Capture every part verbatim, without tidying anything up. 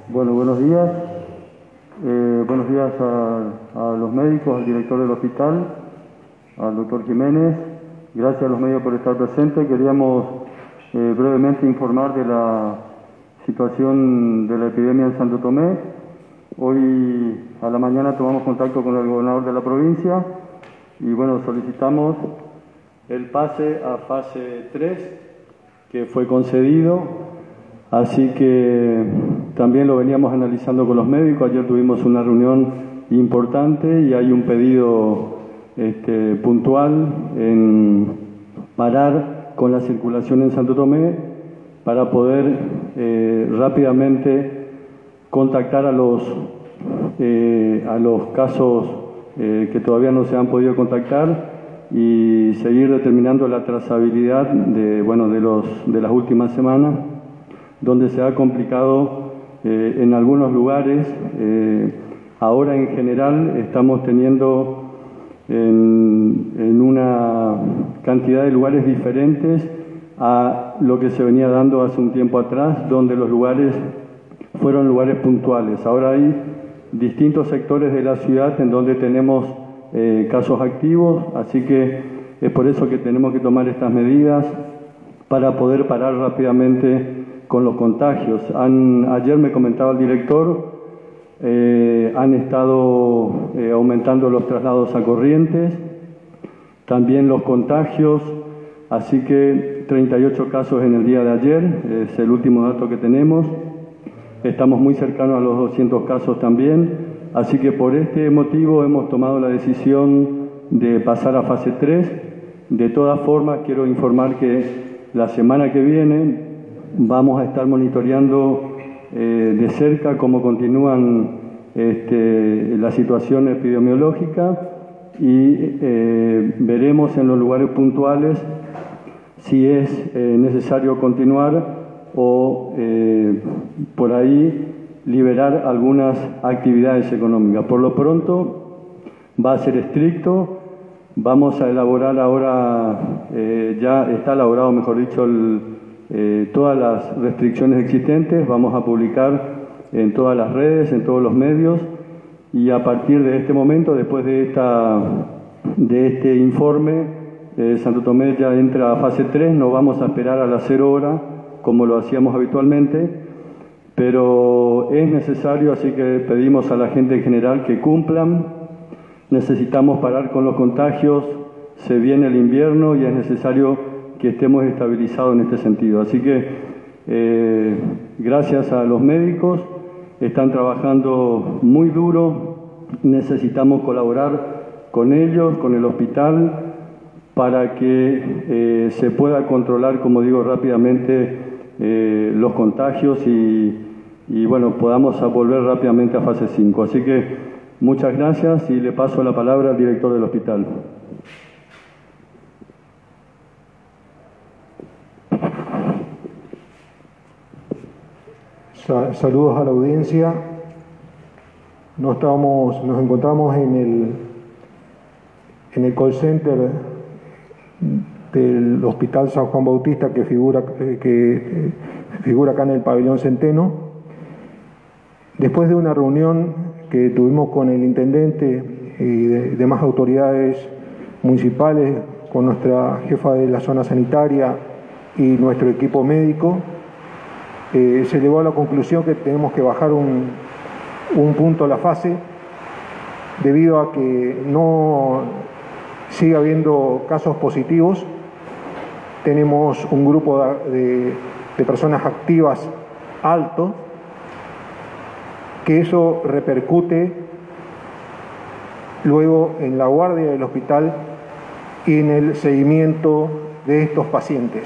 Bueno, buenos días. Eh, buenos días a, a los médicos, al director del hospital, al doctor Jiménez. Gracias a los medios por estar presentes. Queríamos eh, brevemente informar de la situación de la epidemia en Santo Tomé. Hoy a la mañana tomamos contacto con el gobernador de la provincia y bueno, solicitamos el pase a fase tres que fue concedido. Así que también lo veníamos analizando con los médicos. Ayer tuvimos una reunión importante y hay un pedido este, puntual en parar con la circulación en Santo Tomé para poder eh, rápidamente contactar a los, eh, a los casos eh, que todavía no se han podido contactar y seguir determinando la trazabilidad de, bueno, de, los, de las últimas semanas, donde se ha complicado eh, en algunos lugares. Eh, ahora en general estamos teniendo en, en una cantidad de lugares diferentes a lo que se venía dando hace un tiempo atrás, donde los lugares fueron lugares puntuales. Ahora hay distintos sectores de la ciudad en donde tenemos eh, casos activos, así que es por eso que tenemos que tomar estas medidas para poder parar rápidamente con los contagios. Han, ayer me comentaba el director, eh, han estado eh, aumentando los traslados a Corrientes, también los contagios, así que treinta y ocho casos en el día de ayer, es el último dato que tenemos. Estamos muy cercanos a los doscientos casos también, así que por este motivo hemos tomado la decisión de pasar a fase tres. De todas formas, quiero informar que la semana que viene vamos a estar monitoreando eh, de cerca cómo continúan este, la situación epidemiológica y eh, veremos en los lugares puntuales si es eh, necesario continuar o eh, por ahí liberar algunas actividades económicas. Por lo pronto va a ser estricto. Vamos a elaborar ahora, eh, ya está elaborado, mejor dicho, el Eh, todas las restricciones existentes, vamos a publicar en todas las redes, en todos los medios, y a partir de este momento, después de, esta, de este informe, eh, Santo Tomé ya entra a fase tres, no vamos a esperar a las cero hora como lo hacíamos habitualmente, pero es necesario, así que pedimos a la gente en general que cumplan. Necesitamos parar con los contagios, se viene el invierno y es necesario que estemos estabilizados en este sentido. Así que eh, gracias a los médicos, están trabajando muy duro, necesitamos colaborar con ellos, con el hospital, para que eh, se pueda controlar, como digo, rápidamente eh, los contagios y, y bueno, podamos volver rápidamente a fase cinco. Así que muchas gracias y le paso la palabra al director del hospital. Saludos a la audiencia. Nos, estamos, nos encontramos en el, en el call center del Hospital San Juan Bautista que figura, que figura acá en el pabellón Centeno. Después de una reunión que tuvimos con el intendente y de, demás autoridades municipales, con nuestra jefa de la zona sanitaria y nuestro equipo médico, Eh, se llegó a la conclusión que tenemos que bajar un, un punto la fase debido a que no sigue habiendo casos positivos. Tenemos un grupo de, de personas activas alto, que eso repercute luego en la guardia del hospital y en el seguimiento de estos pacientes.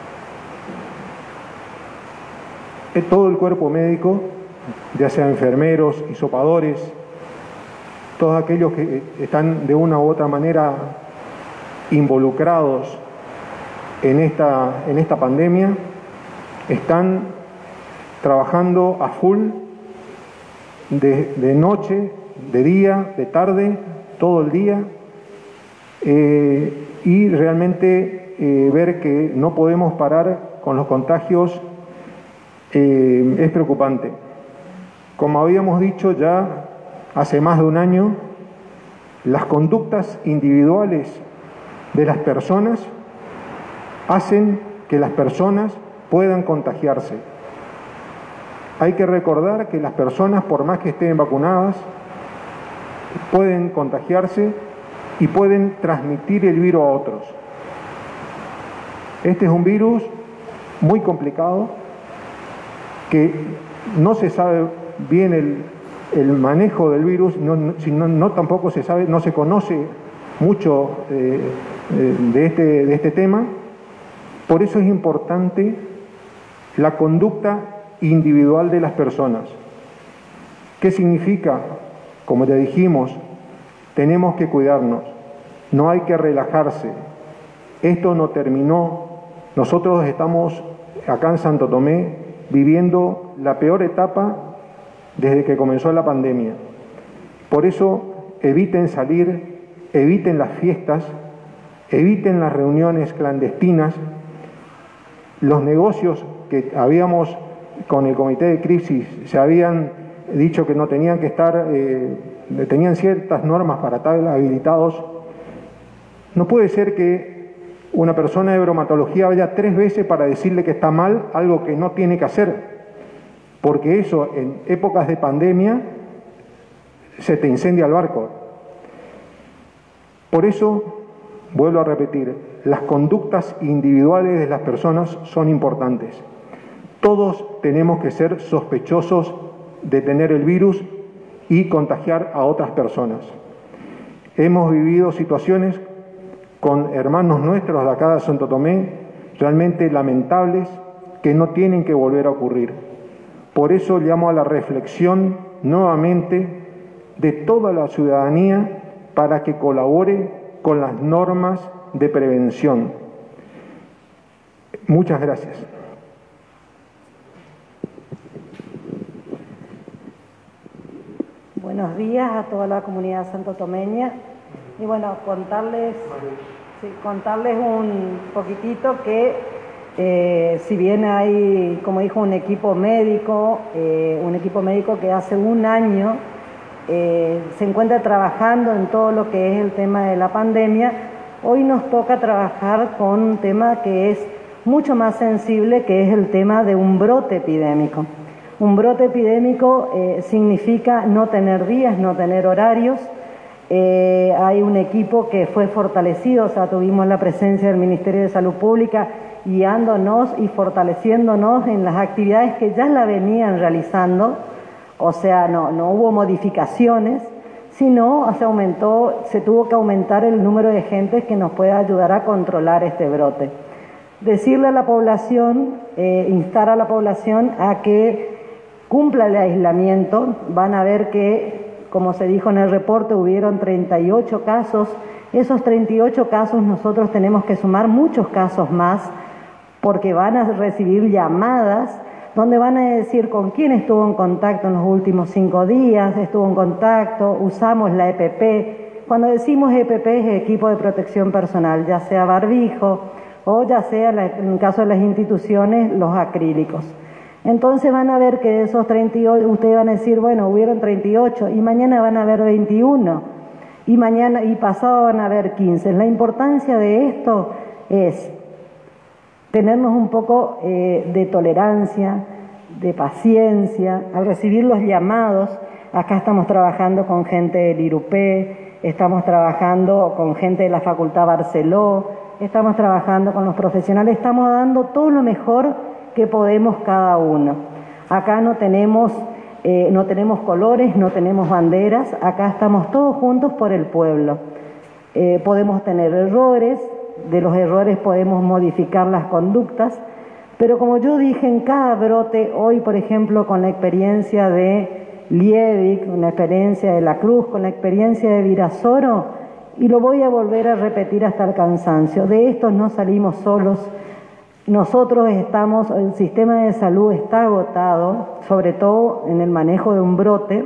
Todo el cuerpo médico, ya sea enfermeros, hisopadores, todos aquellos que están de una u otra manera involucrados en esta, en esta pandemia, están trabajando a full, de, de noche, de día, de tarde, todo el día, eh, y realmente eh, ver que no podemos parar con los contagios Eh, es preocupante. Como habíamos dicho ya hace más de un año, las conductas individuales de las personas hacen que las personas puedan contagiarse. Hay que recordar que las personas, por más que estén vacunadas, pueden contagiarse y pueden transmitir el virus a otros. Este es un virus muy complicado, que no se sabe bien el, el manejo del virus, no, no, no tampoco se sabe, no se conoce mucho eh, de, este, de este tema. Por eso es importante la conducta individual de las personas. ¿Qué significa? Como ya dijimos, tenemos que cuidarnos, no hay que relajarse. Esto no terminó. Nosotros estamos acá en Santo Tomé viviendo la peor etapa desde que comenzó la pandemia. Por eso eviten salir, eviten las fiestas, eviten las reuniones clandestinas. Los negocios que habíamos con el comité de crisis se habían dicho que no tenían que estar, eh, tenían ciertas normas para estar habilitados. No puede ser que una persona de bromatología vaya tres veces para decirle que está mal algo que no tiene que hacer, porque eso en épocas de pandemia se te incendia el barco. Por eso, vuelvo a repetir, las conductas individuales de las personas son importantes. Todos tenemos que ser sospechosos de tener el virus y contagiar a otras personas. Hemos vivido situaciones con hermanos nuestros de acá de Santo Tomé, realmente lamentables, que no tienen que volver a ocurrir. Por eso llamo a la reflexión nuevamente de toda la ciudadanía para que colabore con las normas de prevención. Muchas gracias. Buenos días a toda la comunidad santotomeña. Y bueno, contarles, sí, contarles un poquitito que eh, si bien hay, como dijo, un equipo médico, eh, un equipo médico que hace un año eh, se encuentra trabajando en todo lo que es el tema de la pandemia, hoy nos toca trabajar con un tema que es mucho más sensible, que es el tema de un brote epidémico. Un brote epidémico eh, significa no tener días, no tener horarios. Eh, hay un equipo que fue fortalecido, o sea, tuvimos la presencia del Ministerio de Salud Pública guiándonos y fortaleciéndonos en las actividades que ya la venían realizando, o sea, no, no hubo modificaciones, sino se aumentó, se tuvo que aumentar el número de gente que nos pueda ayudar a controlar este brote. Decirle a la población, eh, instar a la población a que cumpla el aislamiento. Van a ver que, como se dijo en el reporte, hubieron treinta y ocho casos. Esos treinta y ocho casos nosotros tenemos que sumar muchos casos más, porque van a recibir llamadas donde van a decir con quién estuvo en contacto en los últimos cinco días, estuvo en contacto, usamos la E P P. Cuando decimos E P P es equipo de protección personal, ya sea barbijo o ya sea, en el caso de las instituciones, los acrílicos. Entonces van a ver que de esos treinta y ocho, ustedes van a decir, bueno, hubieron treinta y ocho y mañana van a haber veintiuno y mañana y pasado van a haber quince. La importancia de esto es tenernos un poco eh, de tolerancia, de paciencia, al recibir los llamados. Acá estamos trabajando con gente del I R U P, estamos trabajando con gente de la Facultad Barceló, estamos trabajando con los profesionales, estamos dando todo lo mejor que podemos cada uno. Acá no tenemos, eh, no tenemos colores, no tenemos banderas, acá estamos todos juntos por el pueblo. Eh, podemos tener errores, de los errores podemos modificar las conductas, pero como yo dije, en cada brote, hoy por ejemplo con la experiencia de Liebig, con la experiencia de La Cruz, con la experiencia de Virasoro, y lo voy a volver a repetir hasta el cansancio, de esto no salimos solos. Nosotros estamos, el sistema de salud está agotado, sobre todo en el manejo de un brote,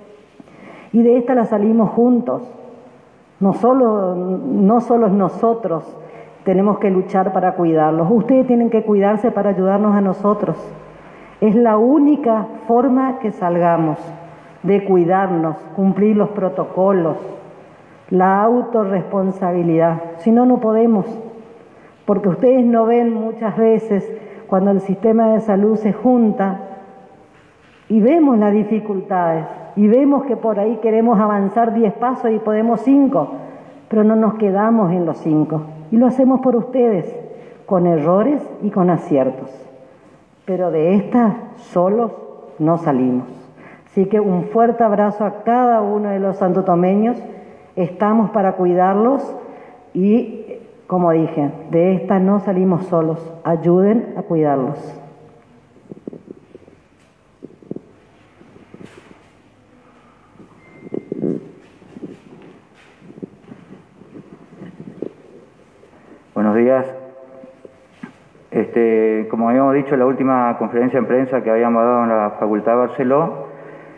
y de esta la salimos juntos. No solo, no solo nosotros tenemos que luchar para cuidarlos, ustedes tienen que cuidarse para ayudarnos a nosotros. Es la única forma que salgamos de cuidarnos, cumplir los protocolos, la autorresponsabilidad. Si no, no podemos, porque ustedes no ven muchas veces cuando el sistema de salud se junta y vemos las dificultades y vemos que por ahí queremos avanzar diez pasos y podemos cinco, pero no nos quedamos en los cinco y lo hacemos por ustedes, con errores y con aciertos, pero de esta solos no salimos. Así que un fuerte abrazo a cada uno de los santotomeños. Estamos para cuidarlos y, como dije, de esta no salimos solos. Ayuden a cuidarlos. Buenos días. Este, como habíamos dicho en la última conferencia de prensa que habíamos dado en la Facultad de Barceló,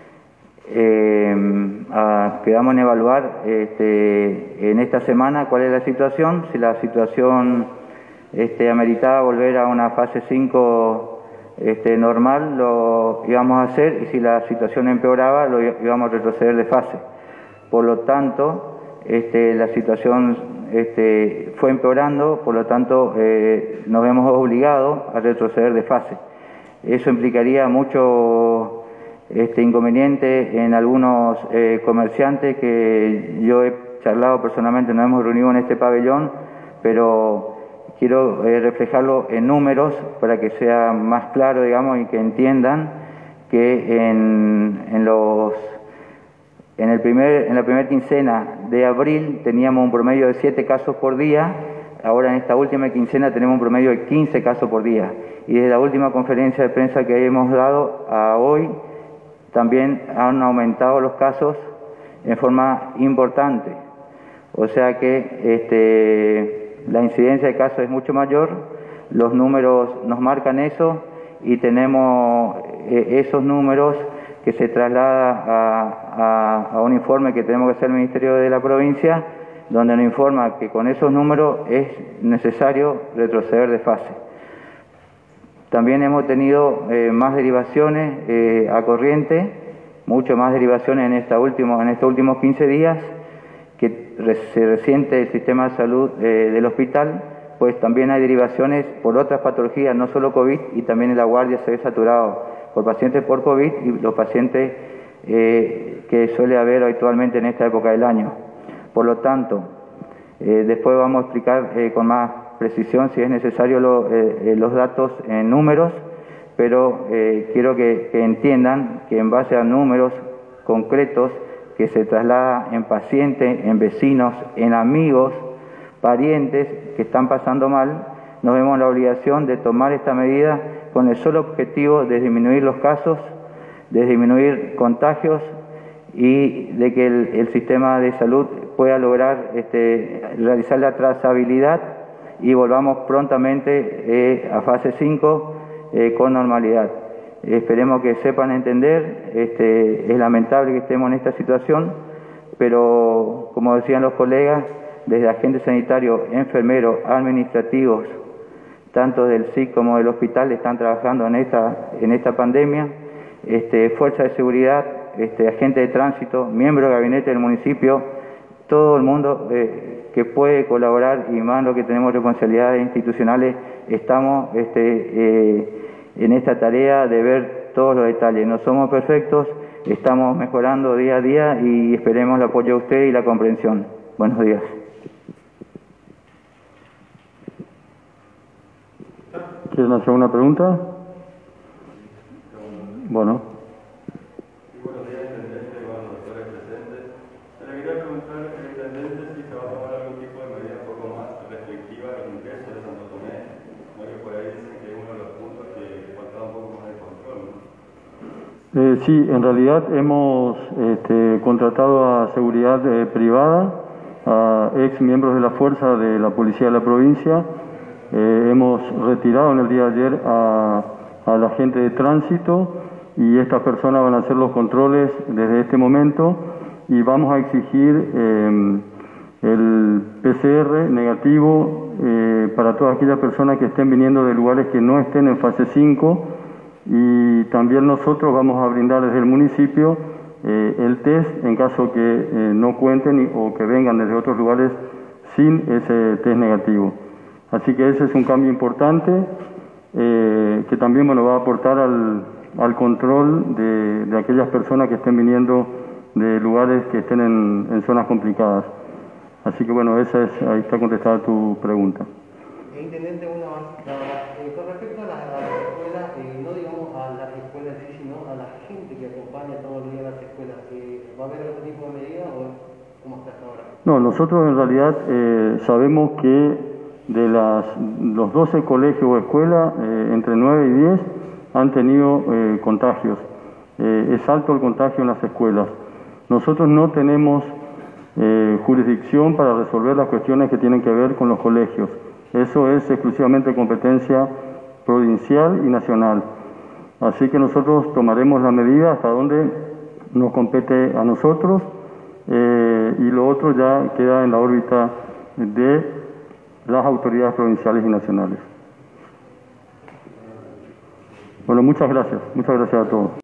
Eh, a, quedamos en evaluar este, en esta semana cuál es la situación, si la situación este, ameritaba volver a una fase cinco este, normal, lo íbamos a hacer, y si la situación empeoraba, lo íbamos a retroceder de fase. Por lo tanto, este, la situación este, fue empeorando, por lo tanto eh, nos vemos obligados a retroceder de fase. Eso implicaría mucho Este inconveniente en algunos eh, comerciantes que yo he charlado personalmente, nos hemos reunido en este pabellón, pero quiero eh, reflejarlo en números para que sea más claro, digamos, y que entiendan que en, en los en el primer en la primera quincena de abril teníamos un promedio de siete casos por día. Ahora en esta última quincena tenemos un promedio de quince casos por día, y desde la última conferencia de prensa que hemos dado a hoy también han aumentado los casos en forma importante. O sea que este, la incidencia de casos es mucho mayor, los números nos marcan eso, y tenemos eh, esos números que se traslada a, a, a un informe que tenemos que hacer el Ministerio de la Provincia, donde nos informa que con esos números es necesario retroceder de fase. También hemos tenido eh, más derivaciones eh, a corriente, mucho más derivaciones en, esta último, en estos últimos quince días, que se resiente el sistema de salud eh, del hospital, pues también hay derivaciones por otras patologías, no solo COVID, y también en la guardia se ve saturado por pacientes por COVID y los pacientes eh, que suele haber habitualmente en esta época del año. Por lo tanto, eh, después vamos a explicar eh, con más precisión si es necesario lo, eh, los datos en números, pero eh, quiero que, que entiendan que en base a números concretos que se traslada en pacientes, en vecinos, en amigos, parientes que están pasando mal, nos vemos la obligación de tomar esta medida con el solo objetivo de disminuir los casos, de disminuir contagios y de que el, el sistema de salud pueda lograr este, realizar la trazabilidad y volvamos prontamente eh, a fase cinco eh, con normalidad. Esperemos que sepan entender, este, es lamentable que estemos en esta situación, pero como decían los colegas, desde agentes sanitarios, enfermeros, administrativos, tanto del S I C como del hospital, están trabajando en esta, en esta pandemia, este, fuerza de seguridad, este, agentes de tránsito, miembros del gabinete del municipio, todo el mundo eh, que puede colaborar, y más lo que tenemos responsabilidades institucionales, estamos este, eh, en esta tarea de ver todos los detalles. No somos perfectos, estamos mejorando día a día y esperemos el apoyo de usted y la comprensión. Buenos días. ¿Quieren hacer una pregunta? Bueno. Buenos días, intendente, buenos doctores presentes. Se le quería preguntar, intendente, si se va a tomar algún tipo de medida un poco más restrictiva en el ingreso de Santo Tomé, no que por ahí dicen que es uno de los puntos que faltaba un poco más de control, ¿no? Eh, sí, en realidad hemos este, contratado a seguridad eh, privada, a ex miembros de la fuerza de la Policía de la provincia. Eh, hemos retirado en el día de ayer a, a la gente de tránsito, y estas personas van a hacer los controles desde este momento, y vamos a exigir eh, el P C R negativo eh, para todas aquellas personas que estén viniendo de lugares que no estén en fase cinco, y también nosotros vamos a brindar desde el municipio eh, el test en caso que eh, no cuenten y, o que vengan desde otros lugares sin ese test negativo. Así que ese es un cambio importante eh, que también bueno, va a aportar al, al control de, de aquellas personas que estén viniendo de lugares que estén en, en zonas complicadas. Así que bueno, esa es, ahí está contestada tu pregunta. Intendente, una más. Eh, con respecto a las, a las escuelas, eh, no digamos a las escuelas sí, sino a la gente que acompaña todos los días a las escuelas, eh, ¿va a haber otro tipo de medida o cómo está hasta ahora? No, nosotros en realidad eh, sabemos que de las, los doce colegios o escuelas, eh, entre nueve y diez han tenido eh, contagios. Eh, es alto el contagio en las escuelas. Nosotros no tenemos eh, jurisdicción para resolver las cuestiones que tienen que ver con los colegios. Eso es exclusivamente competencia provincial y nacional. Así que nosotros tomaremos la medida hasta donde nos compete a nosotros eh, y lo otro ya queda en la órbita de las autoridades provinciales y nacionales. Bueno, muchas gracias. Muchas gracias a todos.